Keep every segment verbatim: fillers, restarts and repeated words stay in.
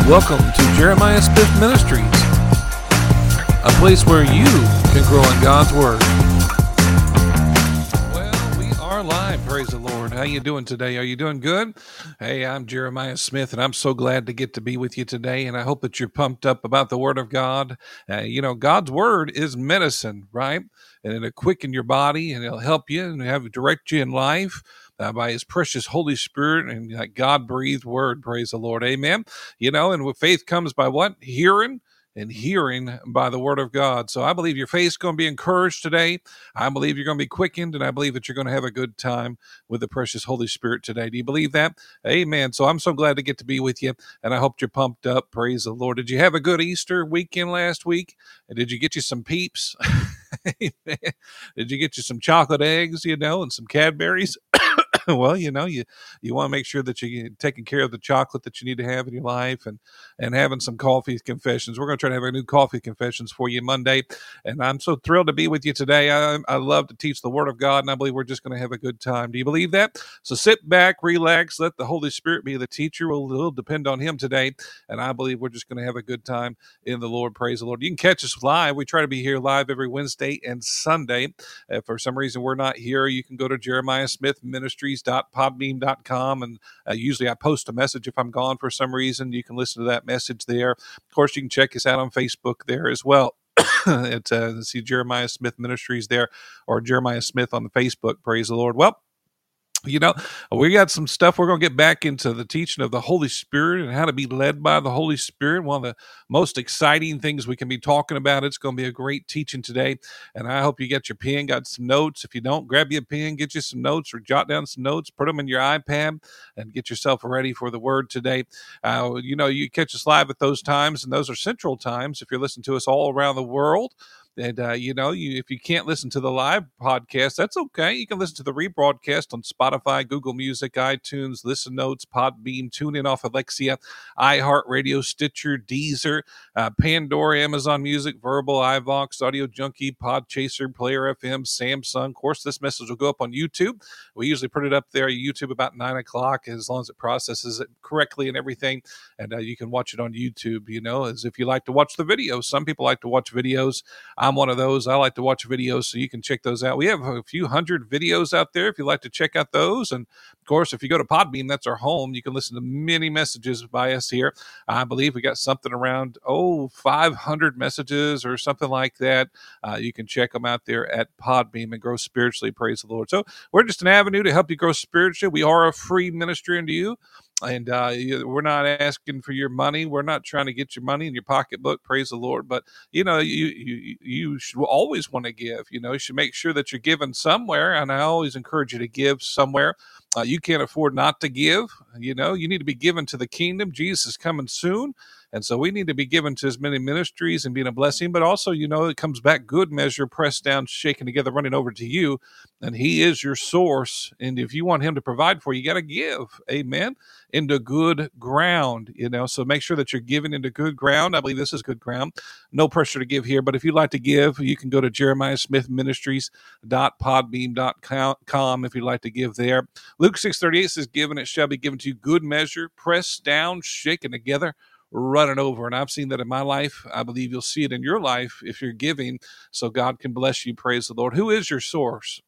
Welcome to Jeremiah Smith Ministries, a place where you can grow in God's Word. Well, we are live, praise the Lord. How you doing today? Are you doing good? Hey, I'm Jeremiah Smith, and I'm so glad to get to be with you today, and I hope that you're pumped up about the Word of God. Uh, you know, God's Word is medicine, right? And it'll quicken your body, and it'll help you and have direct you in life. Uh, by his precious Holy Spirit and uh, God-breathed word, praise the Lord, amen. You know, and with faith comes by what? Hearing, and hearing by the word of God. So I believe your faith's going to be encouraged today. I believe you're going to be quickened, and I believe that you're going to have a good time with the precious Holy Spirit today. Do you believe that? Amen. So I'm so glad to get to be with you, and I hope you're pumped up, praise the Lord. Did you have a good Easter weekend last week? And did you get you some Peeps? Amen. Did you get you some chocolate eggs, you know, and some Cadbury's? Well, you know, you, you want to make sure that you're taking care of the chocolate that you need to have in your life and, and having some coffee confessions. We're going to try to have a new coffee confessions for you Monday. And I'm so thrilled to be with you today. I, I love to teach the Word of God, and I believe we're just going to have a good time. Do you believe that? So sit back, relax, let the Holy Spirit be the teacher. We'll, we'll depend on Him today. And I believe we're just going to have a good time in the Lord. Praise the Lord. You can catch us live. We try to be here live every Wednesday and Sunday. If for some reason we're not here, you can go to Jeremiah Smith Ministries dot podbean dot com, and uh, usually I post a message if I'm gone for some reason. You can listen to that message there. Of course, you can check us out on Facebook there as well. It's uh, see Jeremiah Smith Ministries there, or Jeremiah Smith on the Facebook. Praise the Lord. Well, you know, we got some stuff. We're going to get back into the teaching of the Holy Spirit and how to be led by the Holy Spirit. One of the most exciting things we can be talking about. It's going to be a great teaching today. And I hope you get your pen, got some notes. If you don't, grab you a pen, get you some notes, or jot down some notes, put them in your iPad, and get yourself ready for the word today. Uh, you know, you catch us live at those times, and those are central times if you're listening to us all around the world. And, uh, you know, you, if you can't listen to the live podcast, that's okay. You can listen to the rebroadcast on Spotify, Google Music, iTunes, Listen Notes, Podbean, TuneIn off Alexia, iHeartRadio, Stitcher, Deezer, uh, Pandora, Amazon Music, Verbal, iVox, Audio Junkie, Podchaser, Player F M, Samsung. Of course, this message will go up on YouTube. We usually put it up there, YouTube, about nine o'clock, as long as it processes it correctly and everything. And uh, you can watch it on YouTube, you know, as if you like to watch the videos. Some people like to watch videos. I'm one of those. I like to watch videos, so you can check those out. We have a few hundred videos out there if you'd like to check out those. And, of course, if you go to Podbean, that's our home. You can listen to many messages by us here. I believe we got something around, oh, five hundred messages or something like that. Uh, you can check them out there at Podbean and grow spiritually. Praise the Lord. So we're just an avenue to help you grow spiritually. We are a free ministry unto you. And uh, we're not asking for your money. We're not trying to get your money in your pocketbook. Praise the Lord. But, you know, you you, you should always want to give. You know, you should make sure that you're giving somewhere. And I always encourage you to give somewhere. Uh, you can't afford not to give. You know, you need to be given to the kingdom. Jesus is coming soon. And so we need to be given to as many ministries and being a blessing. But also, you know, it comes back good measure, pressed down, shaken together, running over to you. And He is your source. And if you want Him to provide for you, you got to give. Amen. Into good ground, you know, so make sure that you're giving into good ground. I believe this is good ground. No pressure to give here, but if you'd like to give, you can go to Jeremiah Smith Ministries dot podbean dot com if you'd like to give there. Luke six thirty-eight says, "Given it shall be given to you, good measure, pressed down, shaken together, running over." And I've seen that in my life. I believe you'll see it in your life if you're giving, so God can bless you. Praise the Lord. Who is your source?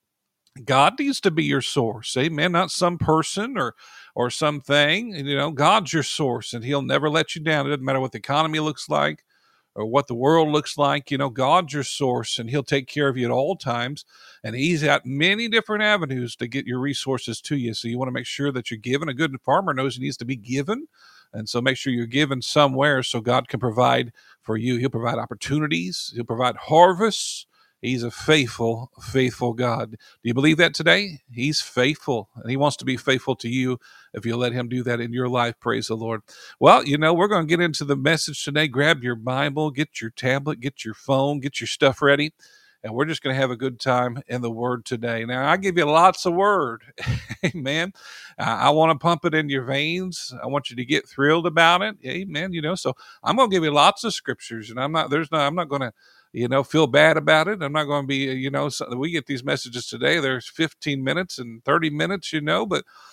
God needs to be your source. Amen. Not some person or or something. You know, God's your source, and He'll never let you down. It doesn't matter what the economy looks like or what the world looks like. You know, God's your source, and He'll take care of you at all times. And He's got many different avenues to get your resources to you. So you want to make sure that you're giving. A good farmer knows he needs to be given. And so make sure you're giving somewhere so God can provide for you. He'll provide opportunities. He'll provide harvests. He's a faithful, faithful God. Do you believe that today? He's faithful, and He wants to be faithful to you if you let Him do that in your life. Praise the Lord. Well, you know, we're going to get into the message today. Grab your Bible, get your tablet, get your phone, get your stuff ready, and we're just going to have a good time in the Word today. Now, I give you lots of Word. Amen. Uh, I want to pump it in your veins. I want you to get thrilled about it. Amen. You know, so I'm going to give you lots of scriptures, and I'm not, there's no, I'm not going to, you know, feel bad about it. I'm not going to be, you know, so we get these messages today. There's fifteen minutes and thirty minutes, you know, but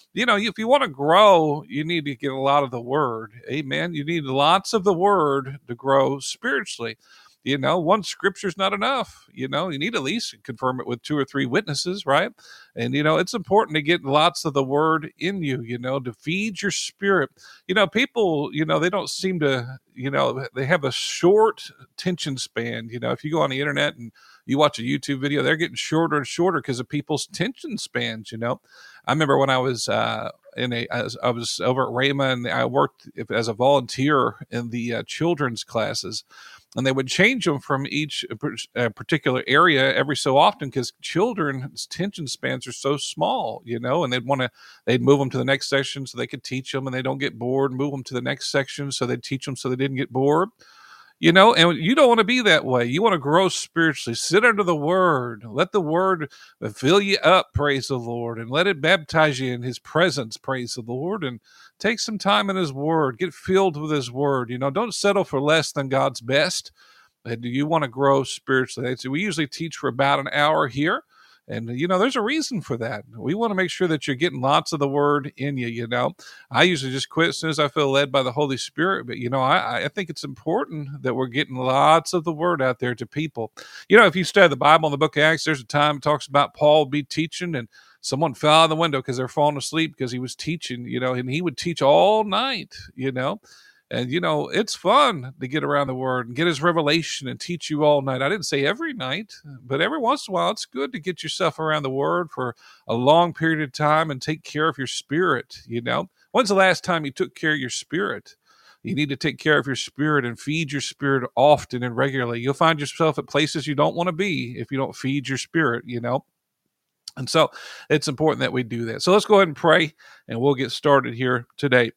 you know, if you want to grow, you need to get a lot of the word. Amen. You need lots of the word to grow spiritually. You know, one scripture's not enough. You know, you need at least confirm it with two or three witnesses, right? And, you know, it's important to get lots of the word in you, you know, to feed your spirit. You know, people, you know, they don't seem to, you know, they have a short attention span. You know, if you go on the internet and you watch a YouTube video, they're getting shorter and shorter because of people's attention spans, you know. I remember when I was, uh, in a, I was, I was over at Rhema, and I worked as a volunteer in the uh, children's classes, and they would change them from each uh, particular area every so often because children's attention spans are so small, you know, and they'd want to, they'd move them to the next section so they could teach them and they don't get bored, move them to the next section so they'd teach them so they didn't get bored. You know, and you don't want to be that way. You want to grow spiritually. Sit under the word. Let the word fill you up, praise the Lord, and let it baptize you in his presence, praise the Lord, and take some time in his word. Get filled with his word. You know, don't settle for less than God's best. And do you want to grow spiritually? We usually teach for about an hour here. And, you know, there's a reason for that. We want to make sure that you're getting lots of the word in you, you know. I usually just quit as soon as I feel led by the Holy Spirit. But, you know, I, I think it's important that we're getting lots of the word out there to people. You know, if you study the Bible in the book of Acts, there's a time it talks about Paul be teaching and someone fell out of the window because they're falling asleep because he was teaching, you know, and he would teach all night, you know. And, you know, it's fun to get around the word and get his revelation and teach you all night. I didn't say every night, but every once in a while, it's good to get yourself around the word for a long period of time and take care of your spirit, you know. When's the last time you took care of your spirit? You need to take care of your spirit and feed your spirit often and regularly. You'll find yourself at places you don't want to be if you don't feed your spirit, you know. And so it's important that we do that. So let's go ahead and pray, and we'll get started here today.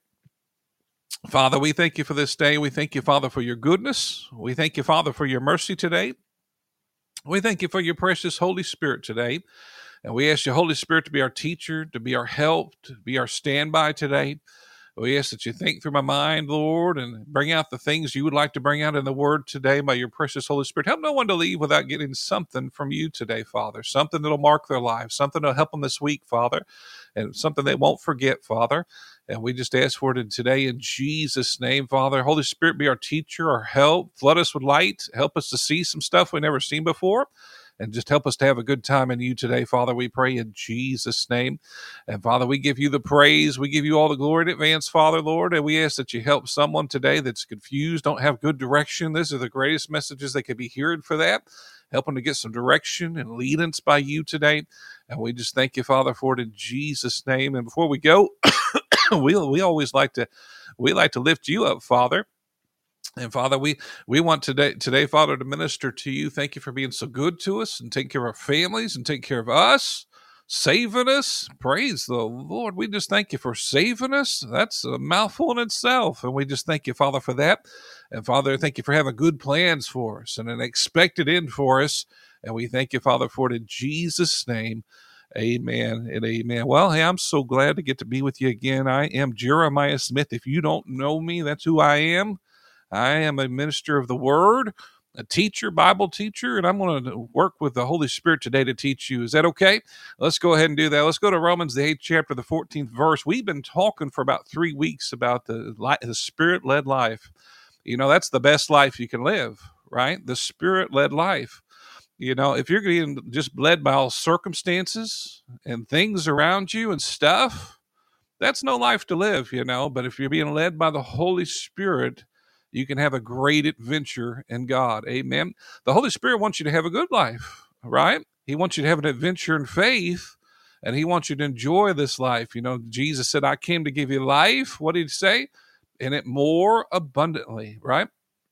Father, we thank you for this day. We thank you, Father, for your goodness. We thank you, Father, for your mercy today. We thank you for your precious Holy Spirit today. And we ask your Holy Spirit to be our teacher, to be our help, to be our standby today. We ask that you think through my mind, Lord, and bring out the things you would like to bring out in the word today by your precious Holy Spirit. Help no one to leave without getting something from you today, Father, something that'll mark their lives, something that'll help them this week, Father, and something they won't forget, Father. And we just ask for it today in Jesus' name, Father. Holy Spirit, be our teacher, our help. Flood us with light. Help us to see some stuff we've never seen before. And just help us to have a good time in you today, Father. We pray in Jesus' name. And Father, we give you the praise. We give you all the glory in advance, Father, Lord. And we ask that you help someone today that's confused, don't have good direction. These are the greatest messages they could be hearing for that. Help them to get some direction and leadance by you today. And we just thank you, Father, for it in Jesus' name. And before we go, we we always like to we like to lift you up, Father. And Father, we, we want today, today, Father, to minister to you. Thank you for being so good to us and taking care of our families and taking care of us, saving us. Praise the Lord. We just thank you for saving us. That's a mouthful in itself. And we just thank you, Father, for that. And Father, thank you for having good plans for us and an expected end for us. And we thank you, Father, for it in Jesus' name. Amen and amen. Well, hey, I'm so glad to get to be with you again. I am Jeremiah Smith. If you don't know me, that's who I am. I am a minister of the word, a teacher, Bible teacher, and I'm going to work with the Holy Spirit today to teach you. Is that okay? Let's go ahead and do that. Let's go to Romans, the eighth chapter, the fourteenth verse. We've been talking for about three weeks about the, the Spirit-led life. You know, that's the best life you can live, right? The Spirit-led life. You know, if you're getting just led by all circumstances and things around you and stuff, that's no life to live, you know. But if you're being led by the Holy Spirit, you can have a great adventure in God. Amen. The Holy Spirit wants you to have a good life, right? He wants you to have an adventure in faith, and he wants you to enjoy this life. You know, Jesus said, I came to give you life. What did he say? And it more abundantly, right?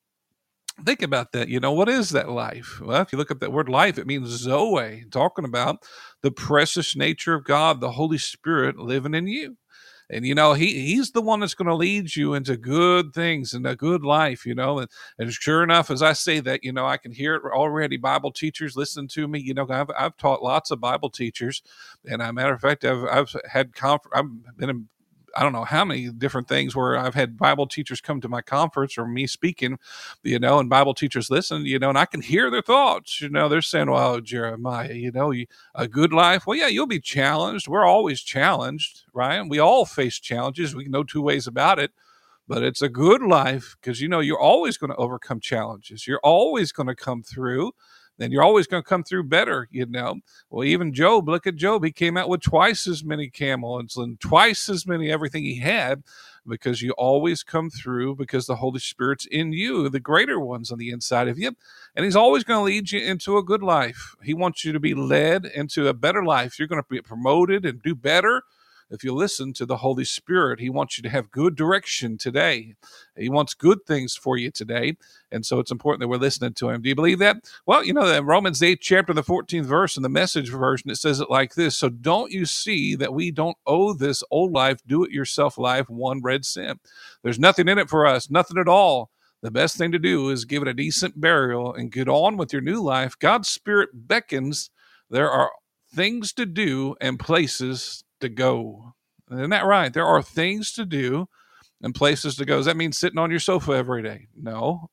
Think about that. You know, what is that life? Well, if you look at that word life, it means Zoe, talking about the precious nature of God, the Holy Spirit living in you. And, you know, he he's the one that's going to lead you into good things and a good life, you know. And, and sure enough, as I say that, you know, I can hear it already. Bible teachers listen to me. You know, I've I've taught lots of Bible teachers. And as a matter of fact, I've I've had conf- I've been in I don't know how many different things where I've had Bible teachers come to my conference or me speaking, you know, and Bible teachers listen, you know, and I can hear their thoughts. You know, they're saying, well, Jeremiah, you know, you, a good life. Well, yeah, you'll be challenged. We're always challenged, right? We all face challenges. We know two ways about it. But it's a good life because, you know, you're always going to overcome challenges. You're always going to come through. Then you're always going to come through better, you know. Well, even Job, look at Job. He came out with twice as many camels and twice as many everything he had, because you always come through because the Holy Spirit's in you, the greater one's on the inside of you. And he's always going to lead you into a good life. He wants you to be led into a better life. You're going to be promoted and do better if you listen to the Holy Spirit. He wants you to have good direction today. He wants good things for you today. And so it's important that we're listening to him. Do you believe that? Well, you know, in Romans eighth chapter, the fourteenth verse, in the Message version, it says it like this. So don't you see that we don't owe this old life, do-it-yourself life, one red cent? There's nothing in it for us, nothing at all. The best thing to do is give it a decent burial and get on with your new life. God's Spirit beckons. There are things to do and places to go. Isn't that right? There are things to do and places to go. Does that mean sitting on your sofa every day? No.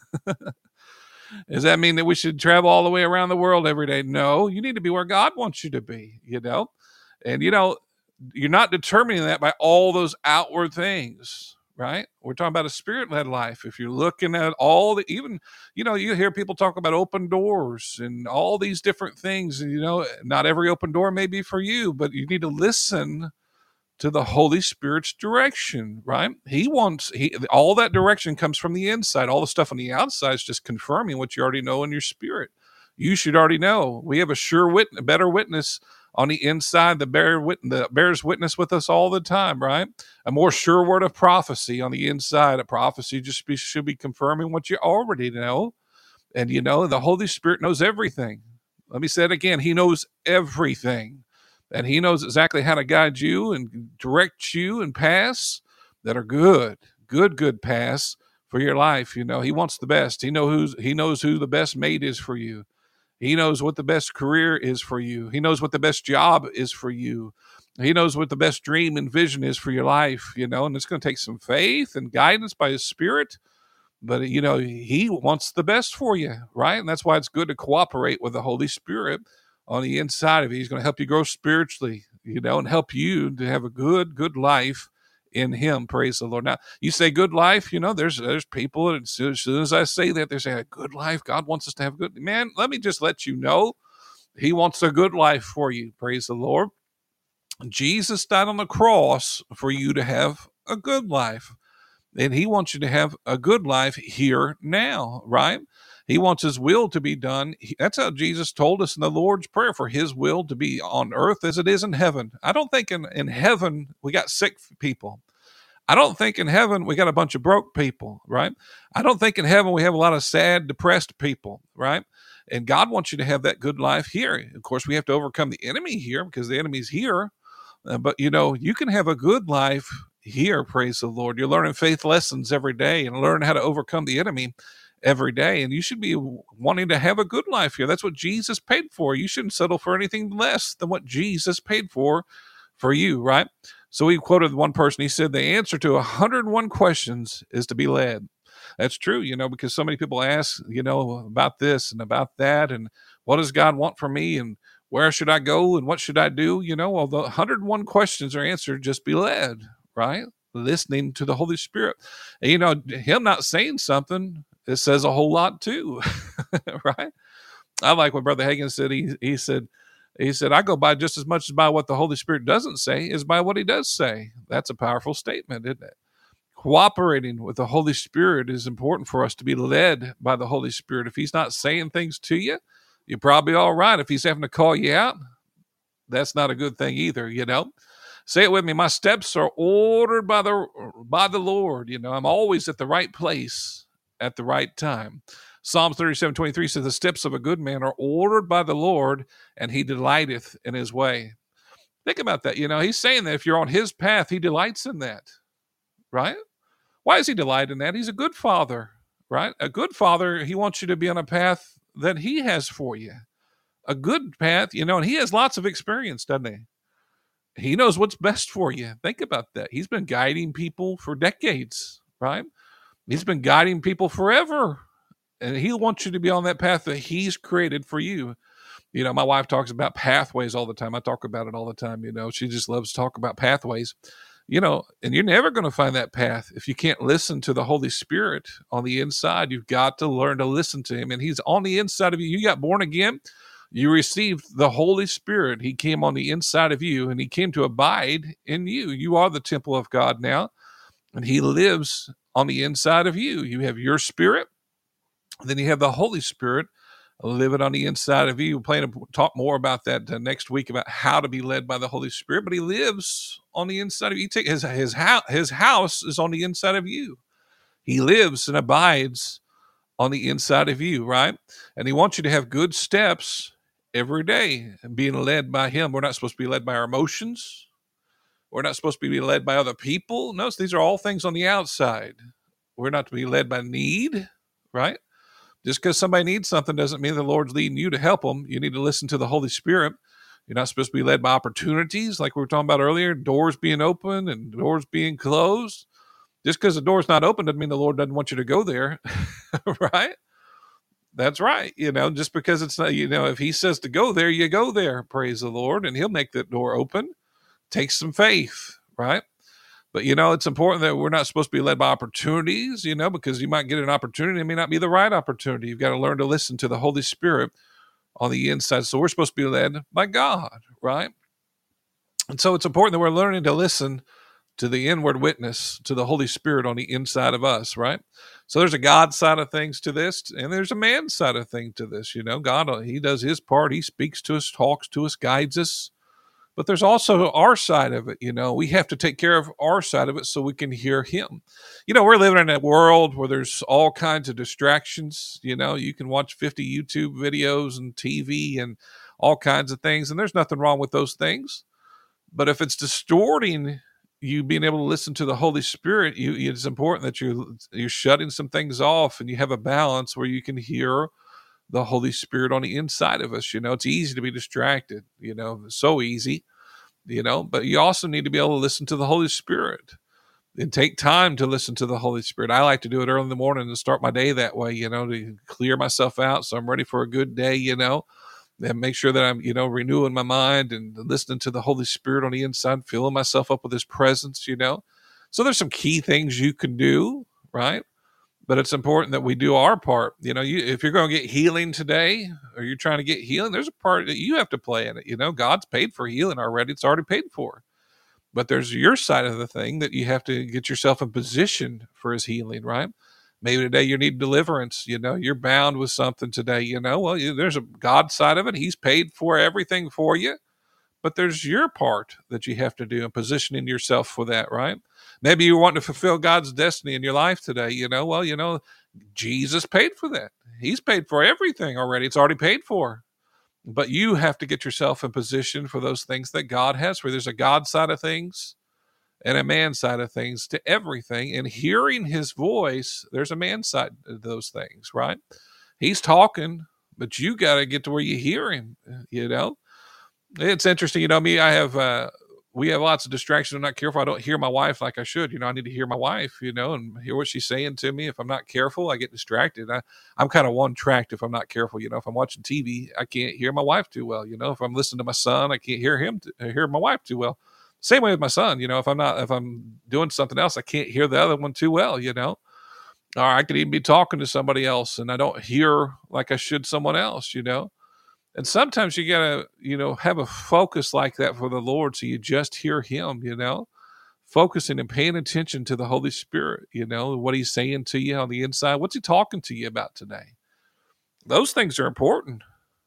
Does that mean that we should travel all the way around the world every day? No. You need to be where God wants you to be, you know? And, you know, you're not determining that by all those outward things, right? We're talking about a spirit-led life. If you're looking at all the, even, you know, you hear people talk about open doors and all these different things. And, you know, not every open door may be for you, but you need to listen to the Holy Spirit's direction, right? He wants, he, all that direction comes from the inside. All the stuff on the outside is just confirming what you already know in your spirit. You should already know. We have a sure witness, a better witness on the inside, the bear wit- the bears witness with us all the time, right? A more sure word of prophecy on the inside. A prophecy just be, should be confirming what you already know. And, you know, the Holy Spirit knows everything. Let me say it again. He knows everything. And he knows exactly how to guide you and direct you and paths that are good, good, good paths for your life. You know, he wants the best. He know who's, he knows who the best mate is for you. He knows what the best career is for you. He knows what the best job is for you. He knows what the best dream and vision is for your life, you know, and it's going to take some faith and guidance by his Spirit. But, you know, he wants the best for you, right? And that's why it's good to cooperate with the Holy Spirit on the inside of you. He's going to help you grow spiritually, you know, and help you to have a good, good life in him. Praise the Lord. Now, you say good life, you know, there's there's people, and as soon, as soon as I say that, they're saying a good life. God wants us to have a good, man, let me just let you know, he wants a good life for you. Praise the Lord. Jesus died on the cross for you to have a good life. And he wants you to have a good life here now, right? He wants his will to be done. He, that's how Jesus told us in the Lord's Prayer, for his will to be on earth as it is in heaven. I don't think in, in heaven we got sick people. I don't think in heaven we got a bunch of broke people, right? I don't think in heaven we have a lot of sad, depressed people, right? And God wants you to have that good life here. Of course, we have to overcome the enemy here because the enemy's here. Uh, but, you know, you can have a good life here, praise the Lord. You're learning faith lessons every day and learn how to overcome the enemy every day. And you should be wanting to have a good life here. That's what Jesus paid for. You shouldn't settle for anything less than what Jesus paid for for you, right? So he quoted one person. He said, the answer to one hundred one questions is to be led. That's true, you know, because so many people ask, you know, about this and about that. And what does God want from me? And where should I go? And what should I do? You know, well, the one hundred one questions are answered. Just be led, right? Listening to the Holy Spirit. And, you know, him not saying something, it says a whole lot too, right? I like what Brother Hagin said. He he said, he said, I go by just as much as by what the Holy Spirit doesn't say as by what he does say. That's a powerful statement, isn't it? Cooperating with the Holy Spirit is important for us to be led by the Holy Spirit. If he's not saying things to you, you're probably all right. If he's having to call you out, that's not a good thing either, you know? Say it with me. My steps are ordered by the by the Lord. You know, I'm always at the right place at the right time. Psalms thirty-seven twenty-three says, the steps of a good man are ordered by the Lord, and he delighteth in his way. Think about that. You know, he's saying that if you're on his path, he delights in that, right? Why does he delight in that? He's a good father, right? A good father, he wants you to be on a path that he has for you. A good path, you know, and he has lots of experience, doesn't he? He knows what's best for you. Think about that. He's been guiding people for decades, right? He's been guiding people forever. And he wants you to be on that path that he's created for you. You know, my wife talks about pathways all the time. I talk about it all the time. You know, she just loves to talk about pathways, you know, and you're never going to find that path if you can't listen to the Holy Spirit on the inside. You've got to learn to listen to him, and he's on the inside of you. You got born again. You received the Holy Spirit. He came on the inside of you, and he came to abide in you. You are the temple of God now, and he lives on the inside of you. You have your spirit. Then you have the Holy Spirit living on the inside of you. We're planning to talk more about that uh, next week, about how to be led by the Holy Spirit. But he lives on the inside of you. Take his his house. His house is on the inside of you. He lives and abides on the inside of you, right? And he wants you to have good steps every day and being led by him. We're not supposed to be led by our emotions. We're not supposed to be led by other people. Notice these are all things on the outside. We're not to be led by need, right? Just because somebody needs something doesn't mean the Lord's leading you to help them. You need to listen to the Holy Spirit. You're not supposed to be led by opportunities like we were talking about earlier, doors being open and doors being closed. Just because the door's not open doesn't mean the Lord doesn't want you to go there, right? That's right. You know, just because it's not, you know, if he says to go there, you go there, praise the Lord, and he'll make that door open. Take some faith, right? But, you know, it's important that we're not supposed to be led by opportunities, you know, because you might get an opportunity. It may not be the right opportunity. You've got to learn to listen to the Holy Spirit on the inside. So we're supposed to be led by God, right? And so it's important that we're learning to listen to the inward witness, to the Holy Spirit on the inside of us, right? So there's a God side of things to this, and there's a man side of thing to this. You know, God, he does his part. He speaks to us, talks to us, guides us. But there's also our side of it. You know, we have to take care of our side of it so we can hear him. You know, we're living in a world where there's all kinds of distractions. You know, you can watch fifty YouTube videos and T V and all kinds of things, and there's nothing wrong with those things. But if it's distorting you being able to listen to the Holy Spirit, you, it's important that you you're shutting some things off and you have a balance where you can hear the Holy Spirit on the inside of us. You know, it's easy to be distracted, you know, so easy, you know, but you also need to be able to listen to the Holy Spirit and take time to listen to the Holy Spirit. I like to do it early in the morning and start my day that way, you know, to clear myself out so I'm ready for a good day, you know, and make sure that I'm, you know, renewing my mind and listening to the Holy Spirit on the inside, filling myself up with his presence, you know. So there's some key things you can do, right? But it's important that we do our part. You know, you, if you're going to get healing today, or you're trying to get healing, there's a part that you have to play in it. You know, God's paid for healing already. It's already paid for. But there's your side of the thing that you have to get yourself in position for his healing, right? Maybe today you need deliverance. You know, you're bound with something today. You know, well, you, there's a God side of it. He's paid for everything for you. But there's your part that you have to do in positioning yourself for that, right? Maybe you want to fulfill God's destiny in your life today. You know, well, you know, Jesus paid for that. He's paid for everything already. It's already paid for. But you have to get yourself in position for those things that God has for you. There's a God side of things and a man side of things to everything. And hearing his voice, there's a man side of those things, right? He's talking, but you got to get to where you hear him, you know? It's interesting, you know, me, I have, uh, we have lots of distractions. I'm not careful. I don't hear my wife like I should. You know, I need to hear my wife, you know, and hear what she's saying to me. If I'm not careful, I get distracted. I, I'm kind of one tracked if I'm not careful. You know, if I'm watching T V, I can't hear my wife too well. You know, if I'm listening to my son, I can't hear him, to, hear my wife too well. Same way with my son. You know, if I'm not, if I'm doing something else, I can't hear the other one too well, you know. Or I could even be talking to somebody else and I don't hear like I should someone else, you know. And sometimes you gotta, you know, have a focus like that for the Lord, so you just hear him, you know, focusing and paying attention to the Holy Spirit, you know, what he's saying to you on the inside. What's he talking to you about today? Those things are important,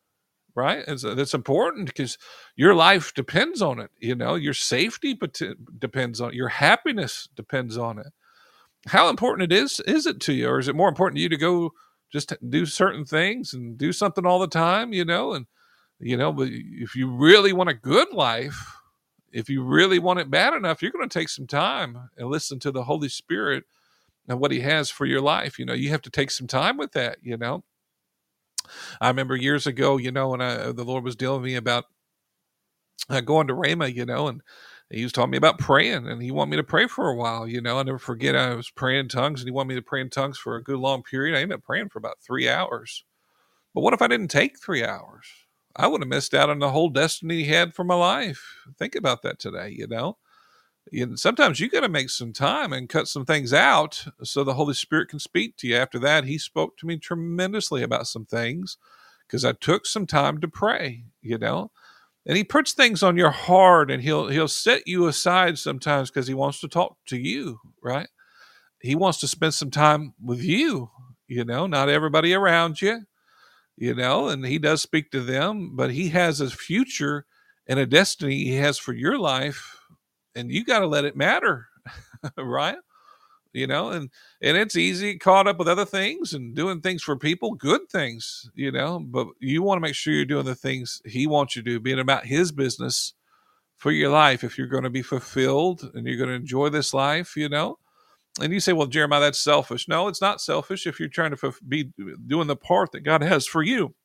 right? It's, it's important because your life depends on it, you know, your safety depends on it, your happiness depends on it. How important it is, is it to you? Or is it more important to you to go just do certain things and do something all the time, you know, and, you know, but if you really want a good life, if you really want it bad enough, you're going to take some time and listen to the Holy Spirit and what he has for your life. You know, you have to take some time with that, you know. I remember years ago, you know, when I, the Lord was dealing with me about uh, going to Rhema, you know, and he was talking me about praying, and he wanted me to pray for a while. You know, I never forget I was praying in tongues, and he wanted me to pray in tongues for a good long period. I ended up praying for about three hours. But what if I didn't take three hours? I would have missed out on the whole destiny he had for my life. Think about that today, you know. You, sometimes you got to make some time and cut some things out so the Holy Spirit can speak to you. After that, he spoke to me tremendously about some things because I took some time to pray, you know. And he puts things on your heart, and he'll he'll set you aside sometimes because he wants to talk to you, right? He wants to spend some time with you, you know, not everybody around you, you know, and he does speak to them, but he has a future and a destiny he has for your life, and you got to let it matter, right? You know, and and it's easy caught up with other things and doing things for people, good things, you know, but you want to make sure you're doing the things he wants you to do, being about his business for your life. If you're going to be fulfilled and you're going to enjoy this life, you know. And you say, well, Jeremiah, that's selfish. No, it's not selfish if you're trying to be doing the part that God has for you,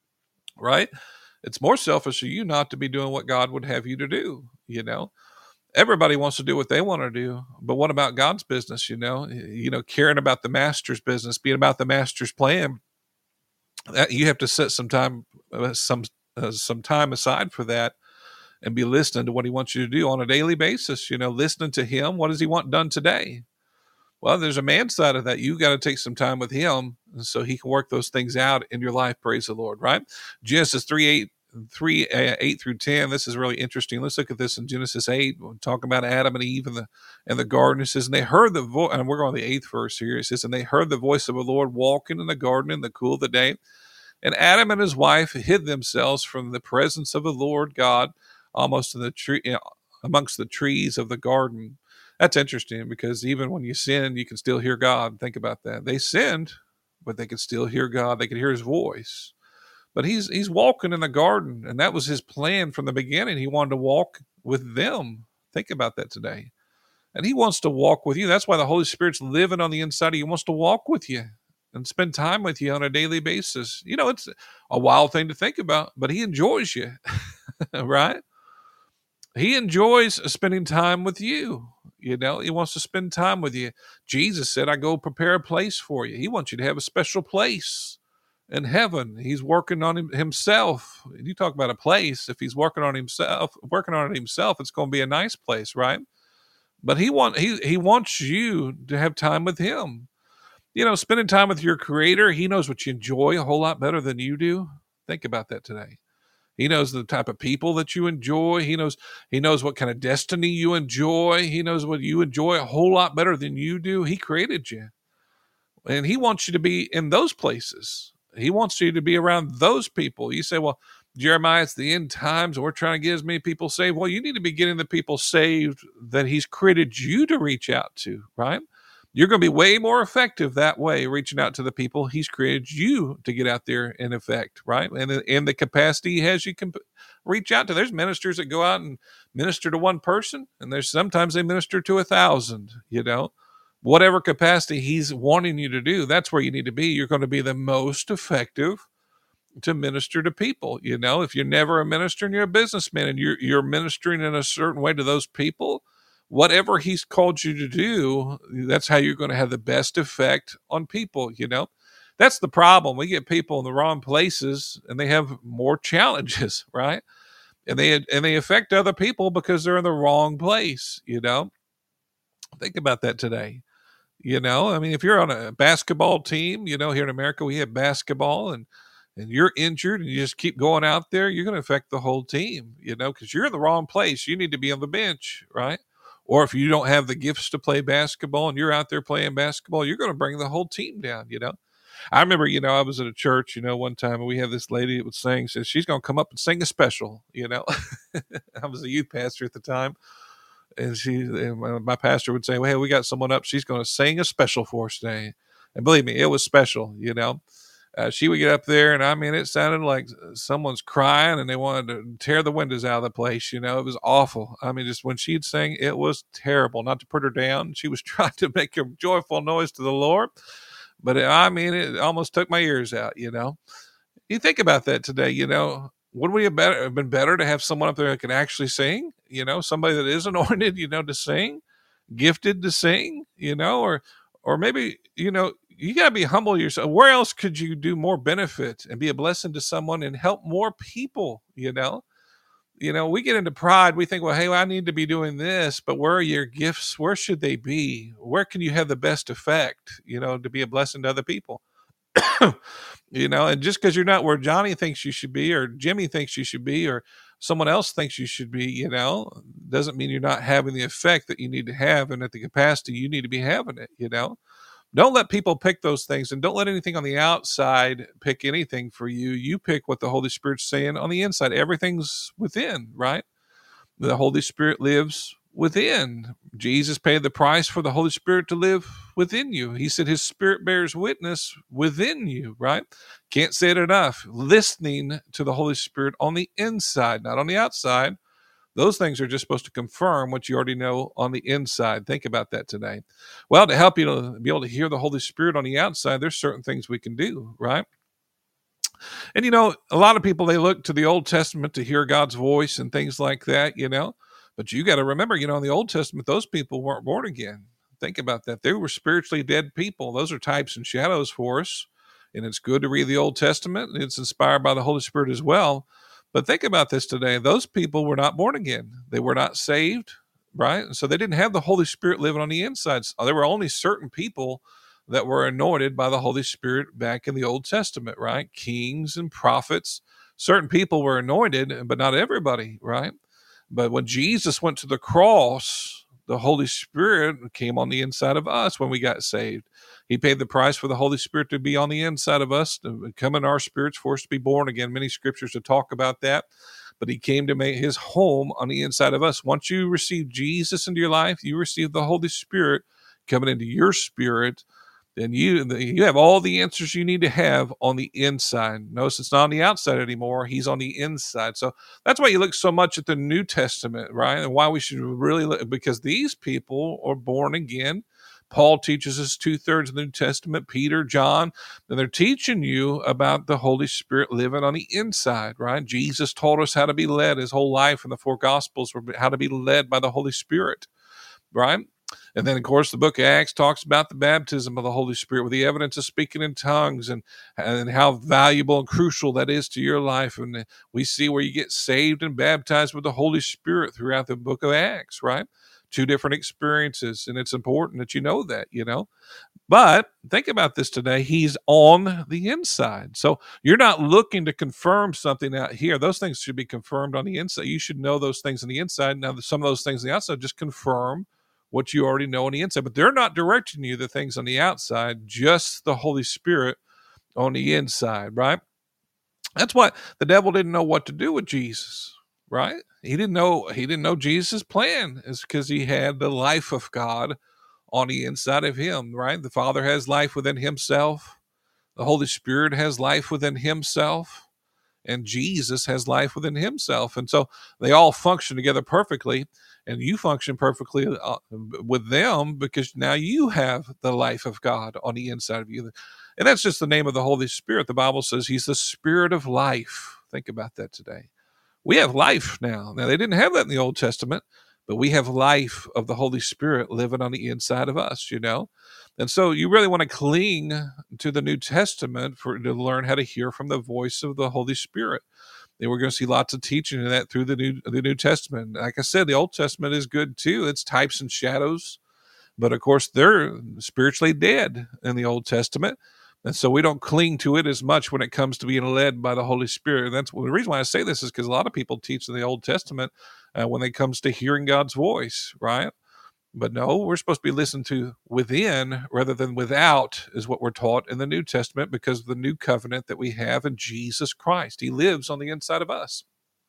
right? It's more selfish of you not to be doing what God would have you to do, you know. Everybody wants to do what they want to do, but what about God's business? You know, you know, caring about the master's business, being about the master's plan. That you have to set some time, uh, some uh, some time aside for that, and be listening to what he wants you to do on a daily basis. You know, listening to him. What does he want done today? Well, there's a man side of that. You got to take some time with him so he can work those things out in your life. Praise the Lord, right? Genesis three eight. three, uh, eight through ten. This is really interesting. Let's look at this in Genesis eight. We're talking about Adam and Eve and the and the garden. It says, and they heard the voice, and we're going to the eighth verse here. It says, and they heard the voice of the Lord walking in the garden in the cool of the day. And Adam and his wife hid themselves from the presence of the Lord God, almost in the tree, you know, amongst the trees of the garden. That's interesting because even when you sin, you can still hear God. Think about that. They sinned, but they could still hear God. They could hear his voice. But he's he's walking in the garden, and that was his plan from the beginning. He wanted to walk with them. Think about that today. And he wants to walk with you. That's why the Holy Spirit's living on the inside of you. He wants to walk with you and spend time with you on a daily basis. You know, it's a wild thing to think about, but he enjoys you, right? He enjoys spending time with you. You know, he wants to spend time with you. Jesus said, I go prepare a place for you. He wants you to have a special place in heaven. He's working on him, himself. You talk about a place. If he's working on himself, working on it himself, it's going to be a nice place, right? But he want he he wants you to have time with him. You know, spending time with your creator. He knows what you enjoy a whole lot better than you do. Think about that today. He knows the type of people that you enjoy. He knows he knows what kind of destiny you enjoy. He knows what you enjoy a whole lot better than you do. He created you. And he wants you to be in those places. He wants you to be around those people. You say, well, Jeremiah, it's the end times, and we're trying to get as many people saved. Well, you need to be getting the people saved that he's created you to reach out to, right? You're going to be way more effective that way, reaching out to the people he's created you to get out there and affect, right? And in the capacity he has you can reach out to. There's ministers that go out and minister to one person, and there's sometimes they minister to a thousand, you know. Whatever capacity he's wanting you to do, that's where you need to be. You're going to be the most effective to minister to people. You know, if you're never a minister and you're a businessman and you're, you're ministering in a certain way to those people, whatever he's called you to do, that's how you're going to have the best effect on people. You know, that's the problem. We get people in the wrong places and they have more challenges, right? And they, and they affect other people because they're in the wrong place. You know, think about that today. You know, I mean, if you're on a basketball team, you know, here in America, we have basketball and, and you're injured and you just keep going out there, you're going to affect the whole team, you know, because you're in the wrong place. You need to be on the bench, right? Or if you don't have the gifts to play basketball and you're out there playing basketball, you're going to bring the whole team down, you know. I remember, you know, I was at a church, you know, one time and we had this lady that was saying, says she's going to come up and sing a special, you know. I was a youth pastor at the time. And she, and my pastor would say, well, hey, we got someone up. She's going to sing a special for us today. And believe me, it was special, you know. Uh, she would get up there, and I mean, it sounded like someone's crying and they wanted to tear the windows out of the place, you know. It was awful. I mean, just when she'd sing, it was terrible. Not to put her down. She was trying to make a joyful noise to the Lord. But it, I mean, it almost took my ears out, you know. You think about that today, you know. Would we have, better, have been better to have someone up there that can actually sing? You know, somebody that is anointed, you know, to sing, gifted to sing, you know, or or maybe, you know, you got to be humble yourself. Where else could you do more benefit and be a blessing to someone and help more people, you know? You know, we get into pride. We think, well, hey, well, I need to be doing this, but where are your gifts? Where should they be? Where can you have the best effect, you know, to be a blessing to other people? You know, and just because you're not where Johnny thinks you should be, or Jimmy thinks you should be, or someone else thinks you should be, you know, doesn't mean you're not having the effect that you need to have and at the capacity you need to be having it, you know. Don't let people pick those things, and don't let anything on the outside pick anything for you. You pick what the Holy Spirit's saying on the inside. Everything's within, right? The Holy Spirit lives within. Jesus paid the price for the Holy Spirit to live within you. He said his Spirit bears witness within you, right? Can't say it enough. Listening to the Holy Spirit on the inside, not on the outside. Those things are just supposed to confirm what you already know on the inside. Think about that today. Well, to help you to be able to hear the Holy Spirit on the outside, there's certain things we can do, right? And, you know, a lot of people, they look to the Old Testament to hear God's voice and things like that, you know. But you got to remember, you know, in the Old Testament, those people weren't born again. Think about that. They were spiritually dead people. Those are types and shadows for us. And it's good to read the Old Testament. It's inspired by the Holy Spirit as well. But think about this today. Those people were not born again. They were not saved, right? And so they didn't have the Holy Spirit living on the inside. So there were only certain people that were anointed by the Holy Spirit back in the Old Testament, right? Kings and prophets. Certain people were anointed, but not everybody, right? But when Jesus went to the cross, the Holy Spirit came on the inside of us when we got saved. He paid the price for the Holy Spirit to be on the inside of us, to come in our spirits for us to be born again. Many scriptures to talk about that. But he came to make his home on the inside of us. Once you receive Jesus into your life, you receive the Holy Spirit coming into your spirit. Then you you have all the answers you need to have on the inside. Notice it's not on the outside anymore. He's on the inside. So that's why you look so much at the New Testament, right? And why we should really look, because these people are born again. Paul teaches us two-thirds of the New Testament, Peter, John, and they're teaching you about the Holy Spirit living on the inside, right? Jesus taught us how to be led. His whole life in the four Gospels were how to be led by the Holy Spirit, right? And then, of course, the book of Acts talks about the baptism of the Holy Spirit with the evidence of speaking in tongues and, and how valuable and crucial that is to your life. And we see where you get saved and baptized with the Holy Spirit throughout the book of Acts, right? Two different experiences, and it's important that you know that, you know. But think about this today. He's on the inside. So you're not looking to confirm something out here. Those things should be confirmed on the inside. You should know those things on the inside. Now, some of those things on the outside just confirm what you already know on the inside. But they're not directing you the things on the outside, just the Holy Spirit on the inside, right? That's why the devil didn't know what to do with Jesus, right? He didn't know he didn't know Jesus' plan. Is because he had the life of God on the inside of him, right? The Father has life within himself. The Holy Spirit has life within himself. And Jesus has life within himself. And so they all function together perfectly. And you function perfectly uh, with them because now you have the life of God on the inside of you. And that's just the name of the Holy Spirit. The Bible says he's the Spirit of life. Think about that today. We have life now. Now, they didn't have that in the Old Testament, but we have life of the Holy Spirit living on the inside of us, you know? And so you really want to cling to the New Testament for to learn how to hear from the voice of the Holy Spirit. And we're going to see lots of teaching in that through the New the New Testament. Like I said, the Old Testament is good too. It's types and shadows. But of course, they're spiritually dead in the Old Testament. And so we don't cling to it as much when it comes to being led by the Holy Spirit. And that's well, the reason why I say this is because a lot of people teach in the Old Testament uh, when it comes to hearing God's voice, right? But no, we're supposed to be listened to within rather than without is what we're taught in the New Testament because of the new covenant that we have in Jesus Christ. He lives on the inside of us.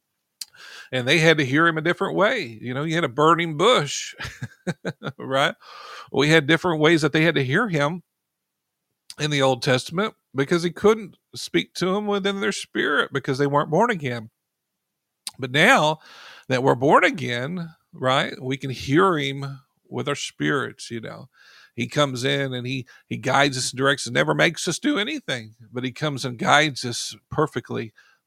And they had to hear him a different way. You know, you had a burning bush, right? We had different ways that they had to hear him in the Old Testament because he couldn't speak to them within their spirit because they weren't born again. But now that we're born again, right, we can hear him with our spirits, you know. He comes in and he he guides us and directs us, never makes us do anything, but he comes and guides us perfectly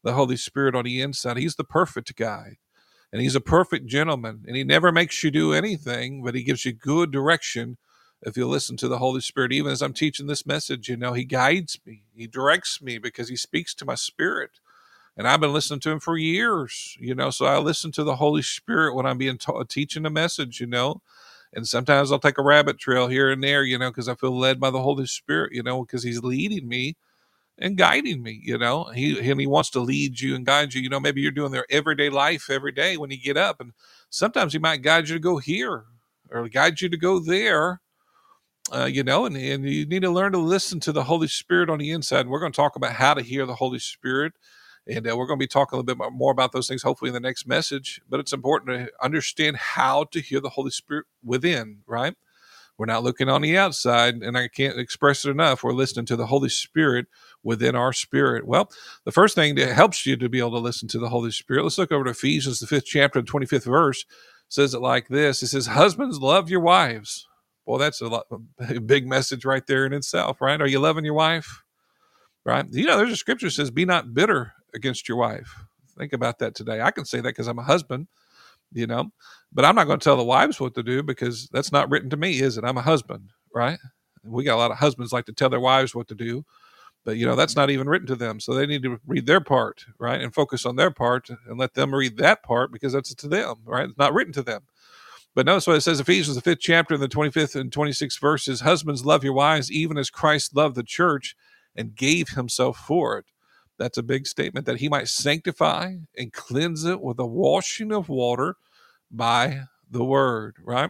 the Holy Spirit on the inside. He's the perfect guide, and he's a perfect gentleman, and he never makes you do anything, but he gives you good direction if you listen to the Holy Spirit. Even as I'm teaching this message, you know, he guides me, he directs me because he speaks to my spirit. And I've been listening to him for years, you know, so I listen to the Holy Spirit when I'm being taught, teaching a message, you know, and sometimes I'll take a rabbit trail here and there, you know, because I feel led by the Holy Spirit, you know, because he's leading me and guiding me, you know. He and he wants to lead you and guide you. You know, maybe you're doing their everyday life every day when you get up, and sometimes he might guide you to go here or guide you to go there, uh, you know, and, and you need to learn to listen to the Holy Spirit on the inside. And we're going to talk about how to hear the Holy Spirit. And uh, we're going to be talking a little bit more about those things, hopefully, in the next message. But it's important to understand how to hear the Holy Spirit within, right? We're not looking on the outside, and I can't express it enough. We're listening to the Holy Spirit within our spirit. Well, the first thing that helps you to be able to listen to the Holy Spirit, let's look over to Ephesians, the fifth chapter, the twenty-fifth verse, says it like this. It says, husbands, love your wives. Well, that's a, lot, a big message right there in itself, right? Are you loving your wife? Right? You know, there's a scripture that says, be not bitter against your wife. Think about that today. I can say that because I'm a husband, you know, but I'm not going to tell the wives what to do because that's not written to me, is it? I'm a husband, right? We got a lot of husbands like to tell their wives what to do, but, you know, that's not even written to them. So they need to read their part, right, and focus on their part and let them read that part because that's to them, right? It's not written to them. But notice what it says, Ephesians, the fifth chapter, the twenty-fifth and twenty-sixth verses, husbands, love your wives, even as Christ loved the church and gave himself for it. That's a big statement, that he might sanctify and cleanse it with a washing of water by the word, right?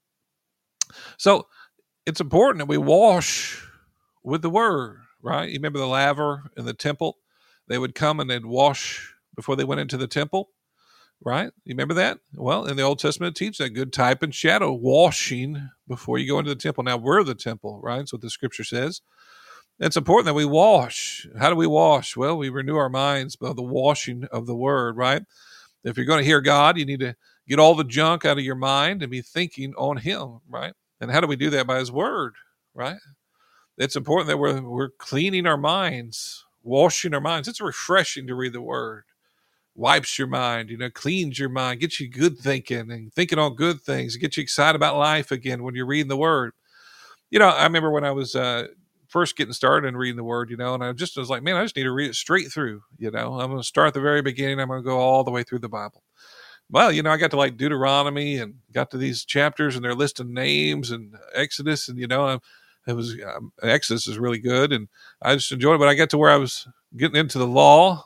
So it's important that we wash with the word, right? You remember the laver in the temple? They would come and they'd wash before they went into the temple, right? You remember that? Well, in the Old Testament, it teaches that good type and shadow, washing before you go into the temple. Now, we're the temple, right? That's what the scripture says. It's important that we wash. How do we wash? Well, we renew our minds by the washing of the word, right? If you're going to hear God, you need to get all the junk out of your mind and be thinking on him, right? And how do we do that? By his word, right? It's important that we're, we're cleaning our minds, washing our minds. It's refreshing to read the word. Wipes your mind, you know, cleans your mind, gets you good thinking and thinking on good things, gets you excited about life again when you're reading the word. You know, I remember when I was uh, first getting started and reading the word, you know, and I just was like, man, I just need to read it straight through. You know, I'm going to start at the very beginning. I'm going to go all the way through the Bible. Well, you know, I got to like Deuteronomy and got to these chapters and they're listing names and Exodus. And, you know, it was um, Exodus is really good. And I just enjoyed it. But I got to where I was getting into the law.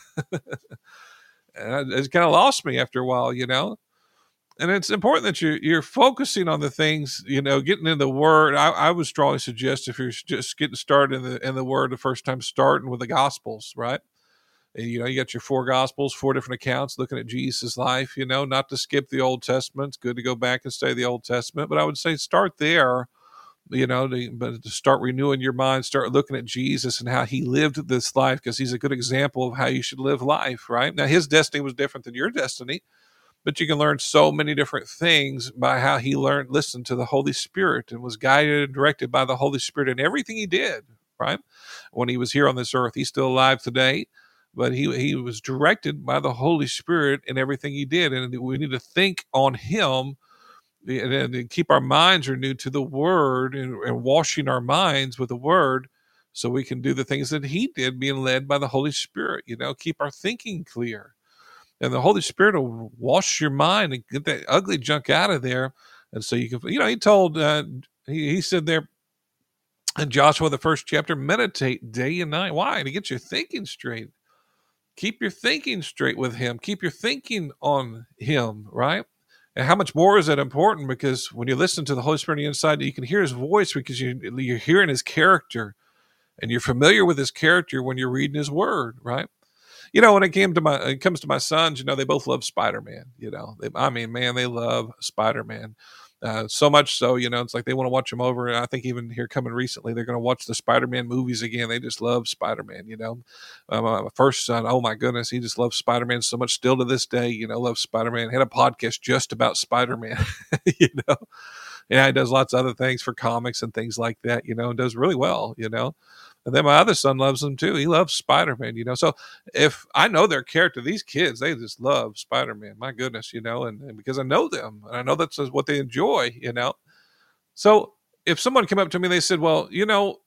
And it kind of lost me after a while, you know. And it's important that you're, you're focusing on the things, you know, getting in the word. I, I would strongly suggest if you're just getting started in the in the word the first time, starting with the Gospels, right? And, you know, you got your four Gospels, four different accounts looking at Jesus' life, you know, not to skip the Old Testament. It's good to go back and study the Old Testament. But I would say start there, you know, to, but to start renewing your mind, start looking at Jesus and how he lived this life, because he's a good example of how you should live life, right? Now, his destiny was different than your destiny, but you can learn so many different things by how he learned, listened to the Holy Spirit and was guided and directed by the Holy Spirit in everything he did, right? When he was here on this earth, he's still alive today, but he, he was directed by the Holy Spirit in everything he did. And we need to think on him and, and keep our minds renewed to the word and, and washing our minds with the word so we can do the things that he did, being led by the Holy Spirit, you know, keep our thinking clear. And the Holy Spirit will wash your mind and get that ugly junk out of there. And so you can, you know, he told, uh, he, he said there in Joshua, the first chapter, meditate day and night. Why? To get your thinking straight. Keep your thinking straight with him. Keep your thinking on him, right? And how much more is that important? Because when you listen to the Holy Spirit on the inside, you can hear his voice because you, you're hearing his character. And you're familiar with his character when you're reading his word, right? You know, when it came to my, it comes to my sons, you know, they both love Spider-Man. You know, they, I mean, man, they love Spider-Man. Uh, so much so, you know, it's like they want to watch them over. And I think even here coming recently, they're going to watch the Spider-Man movies again. They just love Spider-Man, you know. Um, uh, my first son, oh my goodness, he just loves Spider-Man so much still to this day, you know, loves Spider-Man. Had a podcast just about Spider-Man, you know. Yeah, he does lots of other things for comics and things like that, you know, and does really well, you know. And then my other son loves him too. He loves Spider-Man, you know. So if I know their character, these kids, they just love Spider-Man. My goodness, you know, and, and because I know them and I know that's what they enjoy, you know. So if someone came up to me, they said, well, you know,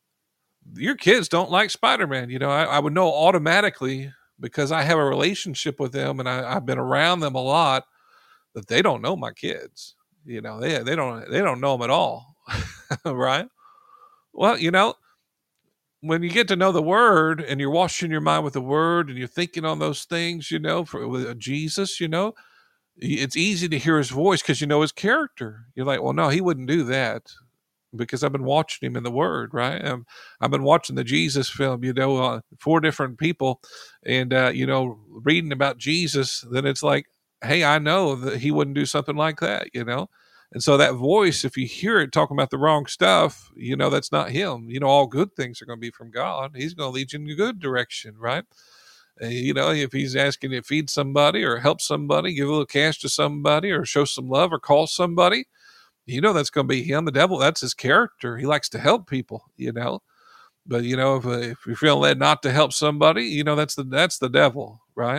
your kids don't like Spider-Man, you know, I, I would know automatically because I have a relationship with them and I, I've been around them a lot that they don't know my kids. You know, they they don't they don't know them at all. Right? Well, you know, when you get to know the word and you're washing your mind with the word and you're thinking on those things, you know, for with Jesus, you know, it's easy to hear his voice because you know his character. You're like, well, no, he wouldn't do that because I've been watching him in the word, right? Um, I've been watching the Jesus film, you know, uh, four different people and, uh, you know, reading about Jesus. Then it's like, hey, I know that he wouldn't do something like that, you know? And so that voice, if you hear it talking about the wrong stuff, you know, that's not him. You know, all good things are going to be from God. He's going to lead you in a good direction, right? Uh, you know, if he's asking you to feed somebody or help somebody, give a little cash to somebody or show some love or call somebody, you know, that's going to be him. The devil, that's his character. He likes to help people, you know. But, you know, if, uh, if you're feeling led not to help somebody, you know, that's the, that's the devil, right?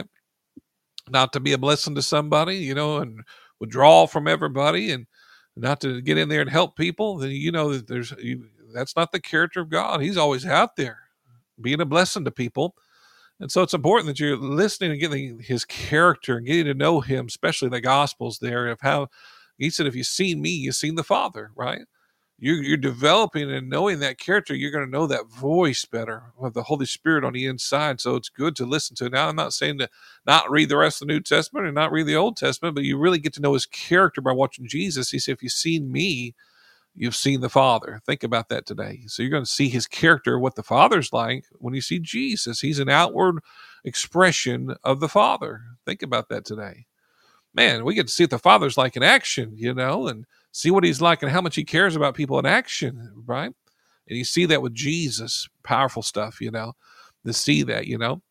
Not to be a blessing to somebody, you know, and withdraw from everybody and not to get in there and help people, then you know that there's you, that's not the character of God. He's always out there being a blessing to people. And so it's important that you're listening and getting his character and getting to know him, especially the Gospels there of how he said, if you've seen me, you've seen the Father, right? You're, you're developing and knowing that character. You're going to know that voice better of the Holy Spirit on the inside. So it's good to listen to it. Now, I'm not saying to not read the rest of the New Testament and not read the Old Testament, but you really get to know his character by watching Jesus. He said, if you've seen me, you've seen the Father. Think about that today. So you're going to see his character, what the Father's like when you see Jesus. He's an outward expression of the Father. Think about that today. Man, we get to see what the Father's like in action, you know, and see what he's like and how much he cares about people in action, right? And you see that with Jesus, powerful stuff, you know, to see that, you know.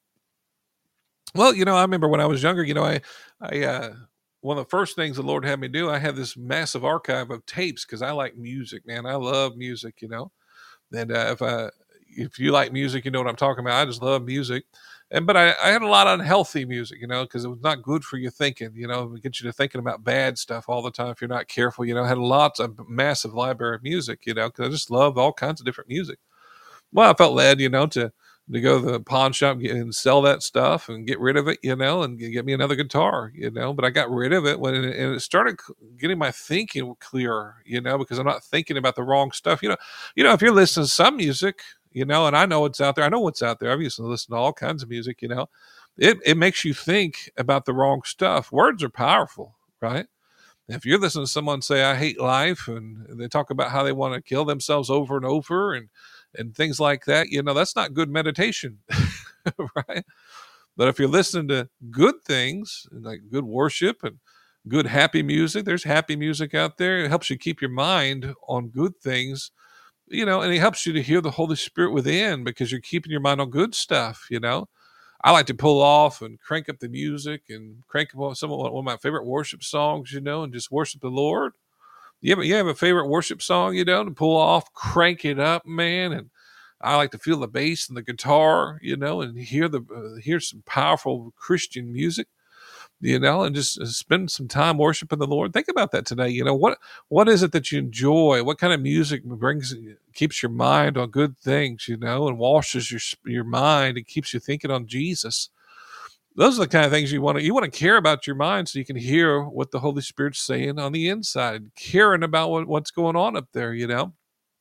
Well, you know, I remember when I was younger, you know, I, I, uh, one of the first things the Lord had me do, I had this massive archive of tapes because I like music, man. I love music, you know. And uh, if I, if you like music, you know what I'm talking about. I just love music. And but I, I had a lot of unhealthy music, you know, because it was not good for your thinking, you know, it gets you to thinking about bad stuff all the time if you're not careful. You know, I had lots of massive library of music, you know, because I just love all kinds of different music. Well, I felt led, you know, to to go to the pawn shop and sell that stuff and get rid of it, you know, and get me another guitar, you know. But I got rid of it when it, and it started getting my thinking clearer, you know, because I'm not thinking about the wrong stuff. You know, you know, if you're listening to some music, you know, and I know it's out there. I know what's out there. I've used to listen to all kinds of music, you know. It it makes you think about the wrong stuff. Words are powerful, right? If you're listening to someone say, I hate life, and they talk about how they want to kill themselves over and over and and things like that, you know, that's not good meditation, right? But if you're listening to good things, like good worship and good happy music, there's happy music out there. It helps you keep your mind on good things, you know, and it helps you to hear the Holy Spirit within because you're keeping your mind on good stuff, you know. I like to pull off and crank up the music and crank up some of one of my favorite worship songs, you know, and just worship the Lord. You have, you have a favorite worship song, you know, to pull off, crank it up, man. And I like to feel the bass and the guitar, you know, and hear the uh, hear some powerful Christian music, you know, and just uh, spend some time worshiping the Lord. Think about that today. You know, what what is it that you enjoy? What kind of music brings keeps your mind on good things, you know, and washes your your mind and keeps you thinking on Jesus? Those are the kind of things you want to you want to care about your mind so you can hear what the Holy Spirit's saying on the inside, caring about what, what's going on up there, you know.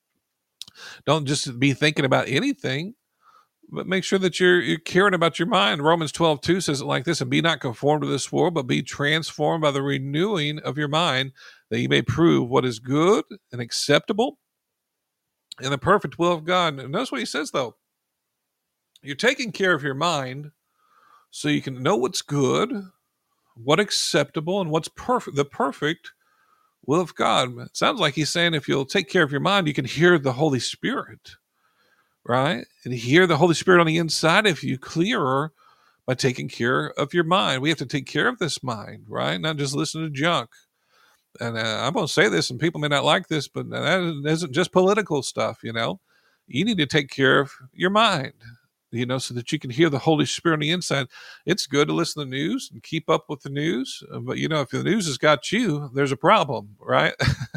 Don't just be thinking about anything, but make sure that you're you're caring about your mind. Romans twelve two says it like this, and be not conformed to this world, but be transformed by the renewing of your mind, that you may prove what is good and acceptable and the perfect will of God. And notice what he says though. You're taking care of your mind so you can know what's good, what acceptable, and what's perfect, the perfect will of God. It sounds like he's saying if you'll take care of your mind, you can hear the Holy Spirit, right? And hear the Holy Spirit on the inside of you clearer by taking care of your mind. We have to take care of this mind, right? Not just listen to junk. And uh, I'm going to say this, and people may not like this, but that isn't just political stuff, you know. You need to take care of your mind, you know, so that you can hear the Holy Spirit on the inside. It's good to listen to the news and keep up with the news. uh, But, you know, if the news has got you, there's a problem, right?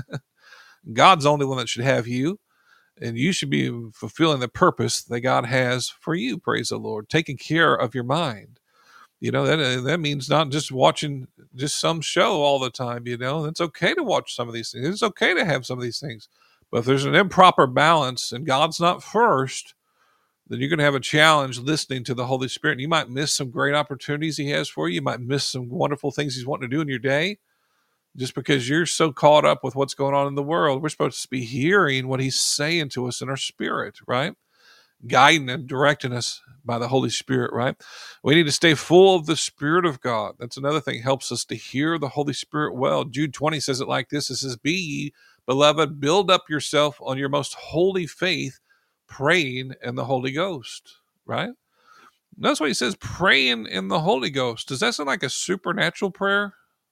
God's the only one that should have you, and you should be fulfilling the purpose that God has for you. Praise the Lord. Taking care of your mind. You know, that uh, that means not just watching just some show all the time. You know, it's okay to watch some of these things. It's okay to have some of these things. But if there's an improper balance and God's not first, then you're going to have a challenge listening to the Holy Spirit. And you might miss some great opportunities He has for you. You might miss some wonderful things He's wanting to do in your day just because you're so caught up with what's going on in the world. We're supposed to be hearing what He's saying to us in our spirit, right? Guiding and directing us by the Holy Spirit, right? We need to stay full of the Spirit of God. That's another thing, helps us to hear the Holy Spirit well. Jude twenty says it like this. It says, "Be ye, beloved, build up yourself on your most holy faith, praying in the Holy Ghost," right? That's what he says, praying in the Holy Ghost. Does that sound like a supernatural prayer?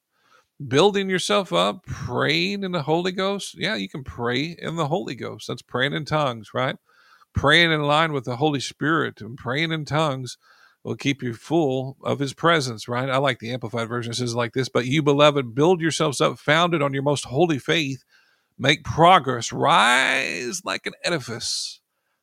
Building yourself up, praying in the Holy Ghost? Yeah, you can pray in the Holy Ghost. That's praying in tongues, right? Praying in line with the Holy Spirit and praying in tongues will keep you full of His presence, right? I like the Amplified Version. It says like this, "But you, beloved, build yourselves up, founded on your most holy faith, make progress, rise like an edifice,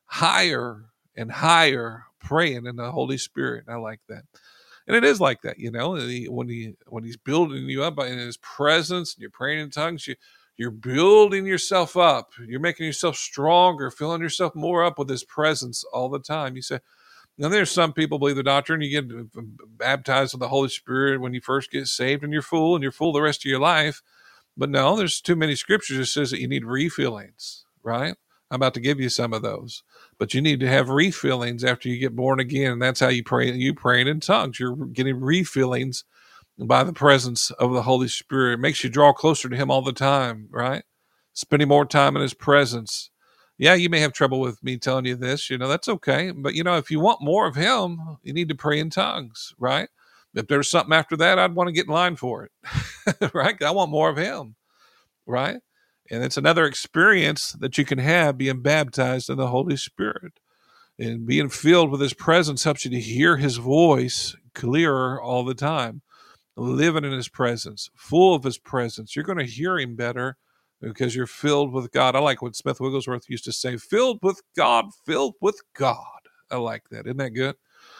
higher and higher, praying in the Holy Spirit." I like that. And it is like that, you know, when he when he's building you up in His presence and you're praying in tongues, you you're building yourself up. You're making yourself stronger, filling yourself more up with His presence all the time. You say, now there's some people believe the doctrine, you get baptized with the Holy Spirit when you first get saved and you're full and you're full the rest of your life. But no, there's too many scriptures that says that you need refillings, right? I'm about to give you some of those, but you need to have refillings after you get born again. And that's how you pray. You praying in tongues. You're getting refillings by the presence of the Holy Spirit. It makes you draw closer to Him all the time, right? Spending more time in His presence. Yeah, you may have trouble with me telling you this, you know, that's okay. But, you know, if you want more of Him, you need to pray in tongues, right? If there's something after that, I'd want to get in line for it, right? I want more of Him, right? And it's another experience that you can have being baptized in the Holy Spirit. And being filled with His presence helps you to hear His voice clearer all the time. Living in His presence, full of His presence. You're going to hear Him better because you're filled with God. I like what Smith Wigglesworth used to say, filled with God, filled with God. I like that. Isn't that good?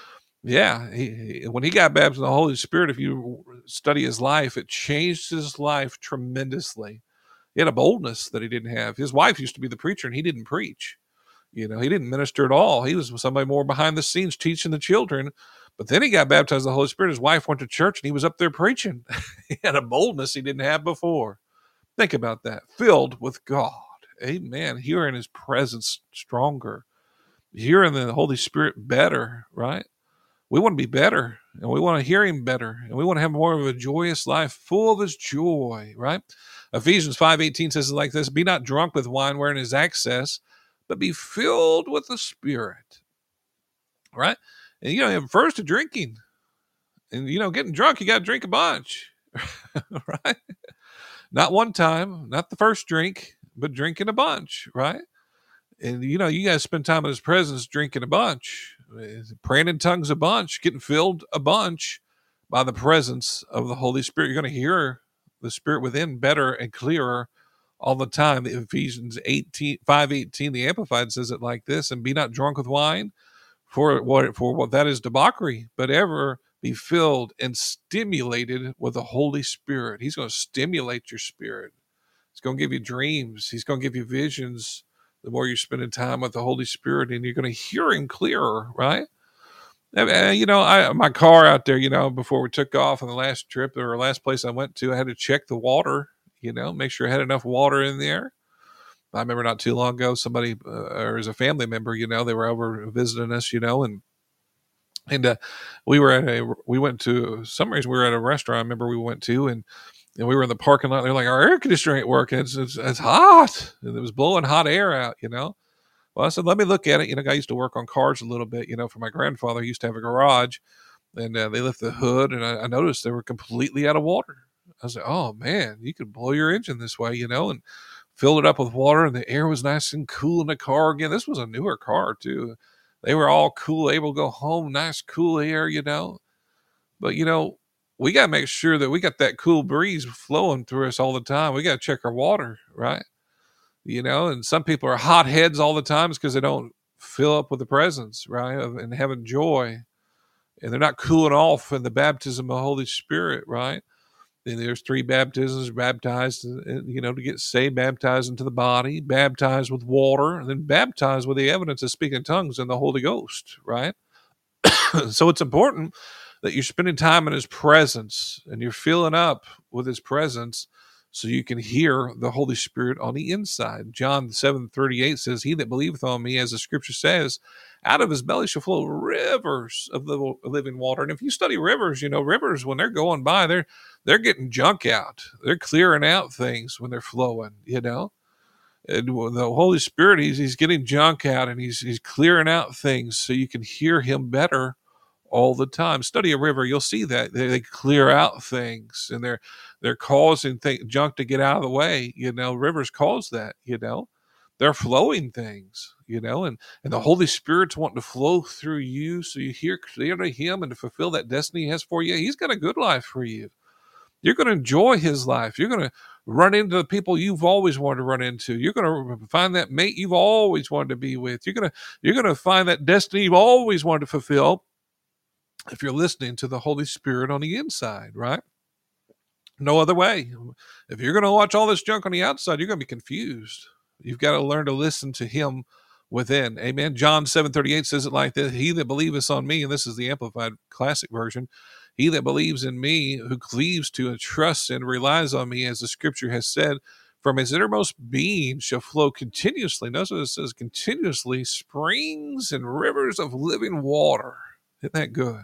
Yeah. He, he, when he got baptized in the Holy Spirit, if you study his life, it changed his life tremendously. He had a boldness that he didn't have. His wife used to be the preacher, and he didn't preach. You know, he didn't minister at all. He was somebody more behind the scenes teaching the children. But then he got baptized in the Holy Spirit. His wife went to church, and he was up there preaching. He had a boldness he didn't have before. Think about that. Filled with God. Amen. Hearing His presence stronger. Hearing the Holy Spirit better, right? We want to be better, and we want to hear Him better, and we want to have more of a joyous life, full of His joy, right? Ephesians five eighteen says it like this, "Be not drunk with wine wherein is excess, but be filled with the Spirit," right? And, you know, first to drinking. And, you know, getting drunk, you got to drink a bunch, right? Not one time, not the first drink, but drinking a bunch, right? And, you know, you guys spend time in His presence drinking a bunch, praying in tongues a bunch, getting filled a bunch by the presence of the Holy Spirit. You're going to hear the Spirit within better and clearer all the time. Ephesians eighteen, five eighteen, the Amplified says it like this, "And be not drunk with wine, for what, for what that is debauchery, but ever be filled and stimulated with the Holy Spirit." He's going to stimulate your spirit. He's going to give you dreams. He's going to give you visions the more you're spending time with the Holy Spirit, and you're going to hear Him clearer, right? And, you know, I, my car out there, you know, before we took off on the last trip or last place I went to, I had to check the water, you know, make sure I had enough water in there. I remember not too long ago, somebody, uh, or as a family member, you know, they were over visiting us, you know, and and uh, we were at a, we went to, some reason we were at a restaurant I remember we went to, and and we were in the parking lot. They're like, "Our air conditioner ain't working. It's, it's, it's hot." And it was blowing hot air out, you know. Well, I said, "Let me look at it." You know, I used to work on cars a little bit, you know, for my grandfather. He used to have a garage, and uh, they lifted the hood, and I, I noticed they were completely out of water. I was like, oh man, you could blow your engine this way, you know, and filled it up with water, and the air was nice and cool in the car again. This was a newer car too. They were all cool, able to go home, nice cool air, you know. But you know, we got to make sure that we got that cool breeze flowing through us all the time. We got to check our water, right? You know, and some people are hot heads all the time because they don't fill up with the presence, right, and having joy, and they're not cooling off in the baptism of the Holy Spirit, right? And there's three baptisms: baptized, you know, to get saved, baptized into the body, baptized with water, and then baptized with the evidence of speaking tongues and the Holy Ghost, right? So it's important that you're spending time in his presence and you're filling up with his presence so you can hear the Holy Spirit on the inside. John seven thirty-eight says, he that believeth on me, as the scripture says, out of his belly shall flow rivers of the living water. And if you study rivers, you know, rivers, when they're going by, they're they're getting junk out. They're clearing out things when they're flowing, you know. And the Holy Spirit, he's, he's getting junk out, and he's he's clearing out things so you can hear him better all the time. Study a river, you'll see that they, they clear out things, and they're they're causing th- junk to get out of the way. You know, rivers cause that. You know, they're flowing things. You know, and and the Holy Spirit's wanting to flow through you, so you hear clearly him and to fulfill that destiny he has for you. He's got a good life for you. You're going to enjoy his life. You're going to run into the people you've always wanted to run into. You're going to find that mate you've always wanted to be with. You're going to you're going to find that destiny you've always wanted to fulfill if you're listening to the Holy Spirit on the inside, right? No other way. If you're going to watch all this junk on the outside, you're going to be confused. You've got to learn to listen to him within. Amen. John seven thirty-eight says it like this: he that believeth on me, and this is the Amplified Classic Version, he that believes in me, who cleaves to and trusts and relies on me, as the scripture has said, from his innermost being shall flow continuously. Notice what it says, continuously, springs and rivers of living water. Isn't that good?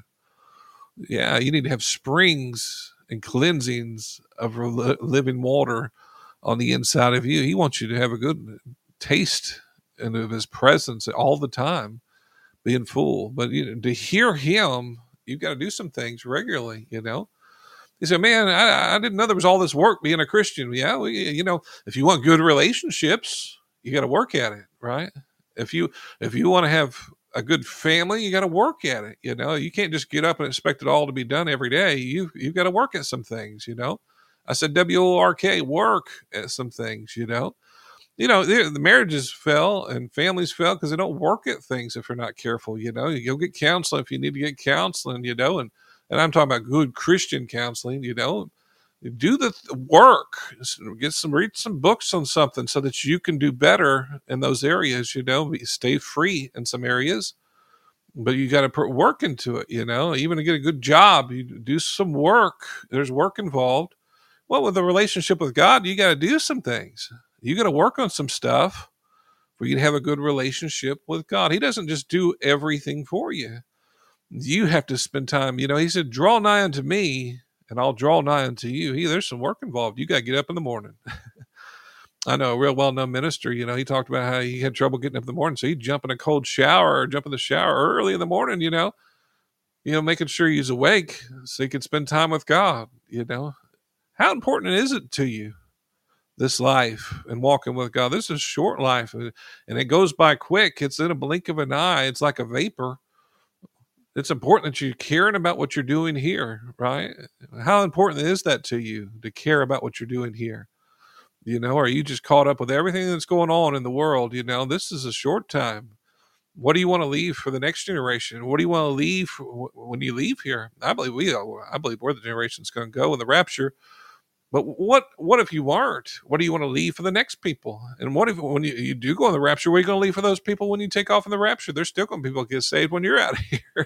Yeah, you need to have springs and cleansings of living water on the inside of you. He wants you to have a good taste and of his presence all the time, being full. But you know, to hear him, you've got to do some things regularly, you know. He said, man, I, I didn't know there was all this work being a Christian. Yeah, well, you know, if you want good relationships, you got to work at it, right? If you if you want to have a good family, you got to work at it, you know. You can't just get up and expect it all to be done every day. You, you've got to work at some things, you know. I said W O R K, work at some things, you know. You know, the marriages fell and families fell because they don't work at things if you're not careful, you know. You go get counseling if you need to get counseling, you know, and, and I'm talking about good Christian counseling, you know. Do the work, get some, read some books on something so that you can do better in those areas, you know. Stay free in some areas, but you got to put work into it, you know. Even to get a good job, you do some work. There's work involved. Well, with a relationship with God, you got to do some things. You got to work on some stuff for you to have a good relationship with God. He doesn't just do everything for you. You have to spend time. You know, he said, draw nigh unto me and I'll draw nigh unto you. He, there's some work involved. You got to get up in the morning. I know a real well-known minister, you know, he talked about how he had trouble getting up in the morning. So he'd jump in a cold shower or jump in the shower early in the morning, you know, you know, making sure he's awake so he could spend time with God, you know. How important is it to you, this life and walking with God? This is a short life, and it goes by quick. It's in a blink of an eye. It's like a vapor. It's important that you're caring about what you're doing here, right? How important is that to you, to care about what you're doing here? You know, are you just caught up with everything that's going on in the world? You know, this is a short time. What do you want to leave for the next generation? What do you want to leave when you leave here? I believe we, I believe we're the generation that's going to go in the rapture. But what what if you aren't? What do you want to leave for the next people? And what if when you, you do go in the rapture, what are you going to leave for those people when you take off in the rapture? There's still going to be people get saved when you're out of here.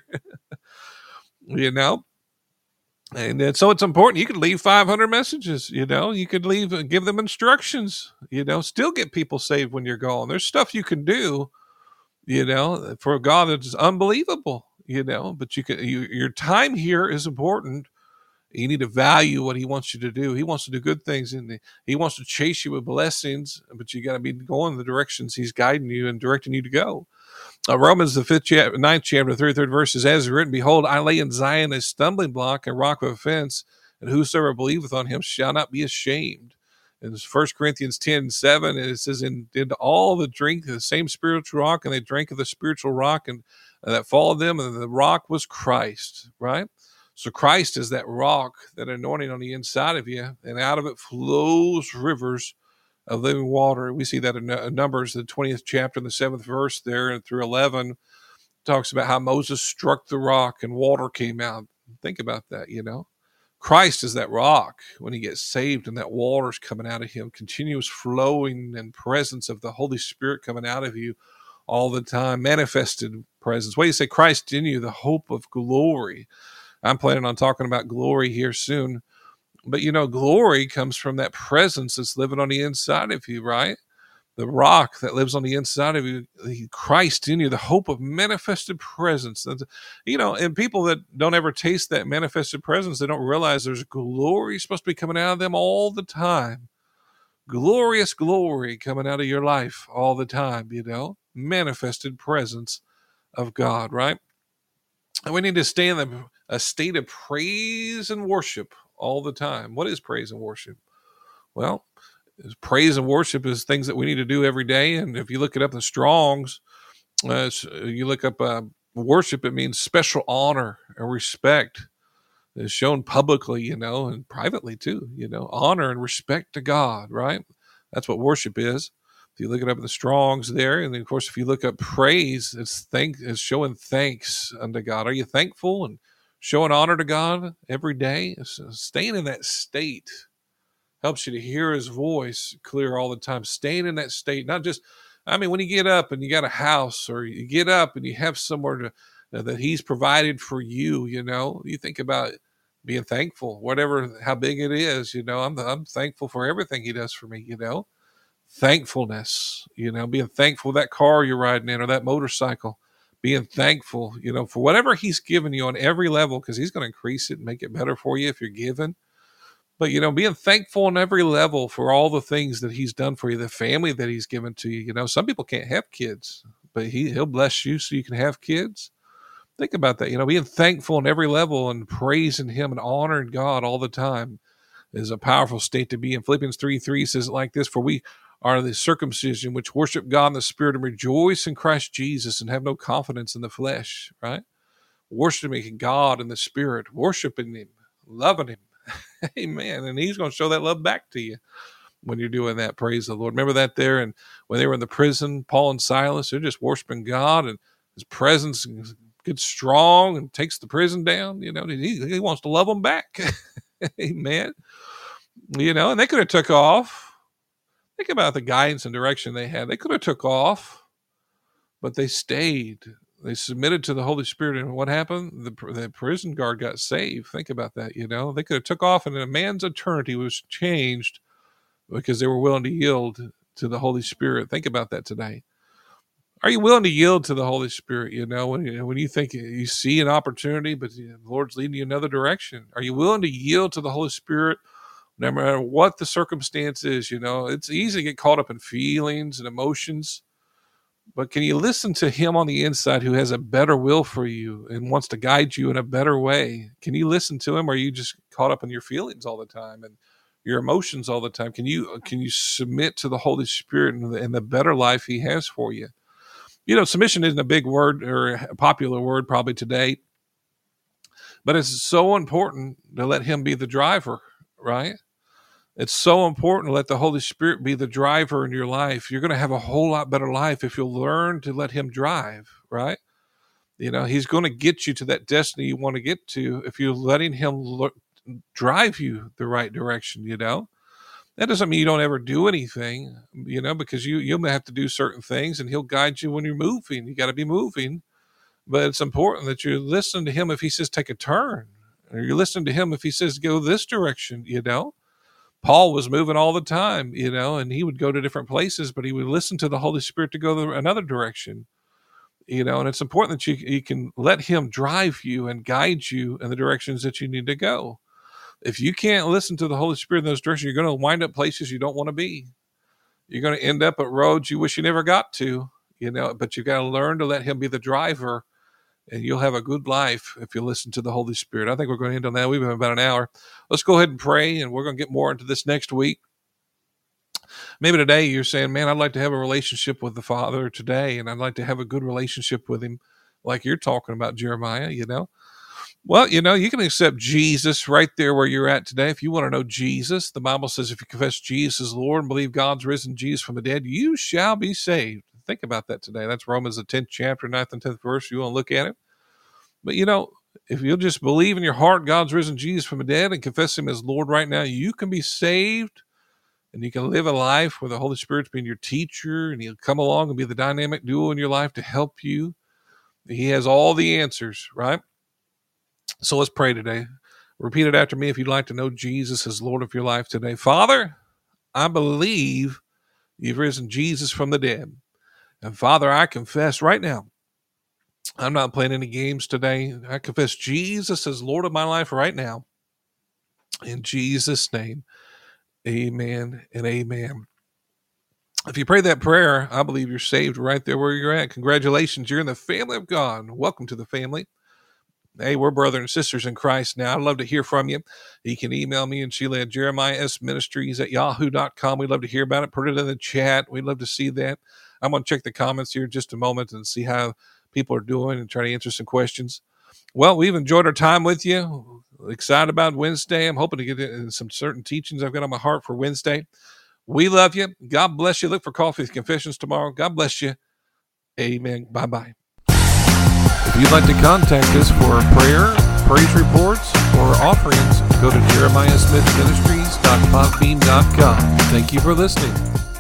You know? And, and so it's important. You could leave five hundred messages, you know? You could leave, give them instructions, you know? Still get people saved when you're gone. There's stuff you can do, you know, for God that's unbelievable, you know? But you can, you, your time here is important. You need to value what he wants you to do. He wants to do good things, and he wants to chase you with blessings, but you got to be going the directions he's guiding you and directing you to go. Uh, Romans, the fifth chapter, ninth chapter, thirty-third verse is, as written, behold, I lay in Zion a stumbling block, a rock of offense, and whosoever believeth on him shall not be ashamed. In First Corinthians ten seven, it says, and did all the drink of the same spiritual rock, and they drank of the spiritual rock, and uh, that followed them, and the rock was Christ, right? So Christ is that rock, that anointing on the inside of you, and out of it flows rivers of living water. We see that in Numbers, the twentieth chapter, the seventh verse there, and through eleven, talks about how Moses struck the rock and water came out. Think about that, you know. Christ is that rock when he gets saved, and that water's coming out of him, continuous flowing and presence of the Holy Spirit coming out of you all the time, manifested presence. What do you say? Christ in you, the hope of glory. I'm planning on talking about glory here soon. But, you know, glory comes from that presence that's living on the inside of you, right? The rock that lives on the inside of you, Christ in you, the hope of manifested presence. And, you know, and people that don't ever taste that manifested presence, they don't realize there's glory supposed to be coming out of them all the time. Glorious glory coming out of your life all the time, you know, manifested presence of God, right? And we need to stay in the, a state of praise and worship all the time. What is praise and worship? Well, praise and worship is things that we need to do every day. And if you look it up in the Strong's, uh, you look up uh, worship, it means special honor and respect is shown publicly, you know, and privately too, you know, honor and respect to God, right? That's what worship is. If you look it up in the Strong's there, and then of course, if you look up praise, it's thank, it's showing thanks unto God. Are you thankful and showing honor to God every day? So staying in that state helps you to hear his voice clear all the time. Staying in that state, not just, I mean, when you get up and you got a house, or you get up and you have somewhere to, uh, that he's provided for you, you know, you think about being thankful, whatever, how big it is, you know, I'm, I'm thankful for everything he does for me, you know, thankfulness, you know, being thankful for that car you're riding in or that motorcycle, being thankful, you know, for whatever he's given you on every level, because he's going to increase it and make it better for you if you're given. But, you know, being thankful on every level for all the things that he's done for you, the family that he's given to you. You know, some people can't have kids, but he, he'll bless you so you can have kids. Think about that. You know, being thankful on every level and praising him and honoring God all the time is a powerful state to be in. Philippians three three says it like this: for we are the circumcision which worship God in the Spirit and rejoice in Christ Jesus and have no confidence in the flesh, right? Worshiping God in the Spirit, worshiping him, loving him. Amen. And he's going to show that love back to you when you're doing that. Praise the Lord. Remember that there, and when they were in the prison, Paul and Silas, they're just worshiping God, and his presence gets strong and takes the prison down. You know, he, he wants to love them back. Amen. You know, and they could have took off. Think about the guidance and direction they had. They could have took off, but they stayed. They submitted to the Holy Spirit, and what happened? The, the prison guard got saved. Think about that, you know. They could have took off, and a man's eternity was changed because they were willing to yield to the Holy Spirit. Think about that today. Are you willing to yield to the Holy Spirit, you know, when you, when you think you see an opportunity, but the Lord's leading you another direction? Are you willing to yield to the Holy Spirit no matter what the circumstance is? You know, it's easy to get caught up in feelings and emotions. But can you listen to him on the inside who has a better will for you and wants to guide you in a better way? Can you listen to him, or are you just caught up in your feelings all the time and your emotions all the time? Can you can you submit to the Holy Spirit and the, and the better life he has for you? You know, submission isn't a big word or a popular word probably today, but it's so important to let him be the driver, right? It's so important to let the Holy Spirit be the driver in your life. You're going to have a whole lot better life if you'll learn to let him drive, right? You know, he's going to get you to that destiny you want to get to if you're letting him look, drive you the right direction, you know? That doesn't mean you don't ever do anything, you know, because you, you'll have to do certain things, and he'll guide you when you're moving. You got to be moving. But it's important that you listen to him if he says take a turn, or you listen to him if he says go this direction, you know? Paul was moving all the time, you know, and he would go to different places, but he would listen to the Holy Spirit to go the, another direction, you know, and it's important that you, you can let him drive you and guide you in the directions that you need to go. If you can't listen to the Holy Spirit in those directions, you're going to wind up places you don't want to be. You're going to end up at roads you wish you never got to, you know, but you've got to learn to let him be the driver and you'll have a good life if you listen to the Holy Spirit. I think we're going to end on that. We've been about an hour. Let's go ahead and pray, and we're going to get more into this next week. Maybe today you're saying, man, I'd like to have a relationship with the Father today, and I'd like to have a good relationship with him like you're talking about, Jeremiah, you know. Well, you know, you can accept Jesus right there where you're at today. If you want to know Jesus, the Bible says if you confess Jesus as Lord and believe God's risen Jesus from the dead, you shall be saved. Think about that today. That's Romans, the tenth chapter, ninth and tenth verse. You want to look at it. But, you know, if you'll just believe in your heart God's risen Jesus from the dead and confess him as Lord right now, you can be saved. And you can live a life where the Holy Spirit's being your teacher, and he'll come along and be the dynamic duo in your life to help you. He has all the answers, right? So let's pray today. Repeat it after me if you'd like to know Jesus as Lord of your life today. Father, I believe you've risen Jesus from the dead. And Father, I confess right now, I'm not playing any games today. I confess Jesus as Lord of my life right now. In Jesus' name. Amen and amen. If you pray that prayer, I believe you're saved right there where you're at. Congratulations, you're in the family of God. Welcome to the family. Hey, we're brothers and sisters in Christ now. I'd love to hear from you. You can email me and Sheila at Jeremiah S Ministries at yahoo dot com. We'd love to hear about it. Put it in the chat. We'd love to see that. I'm going to check the comments here in just a moment and see how people are doing and try to answer some questions. Well, we've enjoyed our time with you. Excited about Wednesday. I'm hoping to get into some certain teachings I've got on my heart for Wednesday. We love you. God bless you. Look for Coffee with Confessions tomorrow. God bless you. Amen. Bye-bye. If you'd like to contact us for prayer, praise reports, or offerings, go to jeremiah smith ministries dot podbean dot com. Thank you for listening.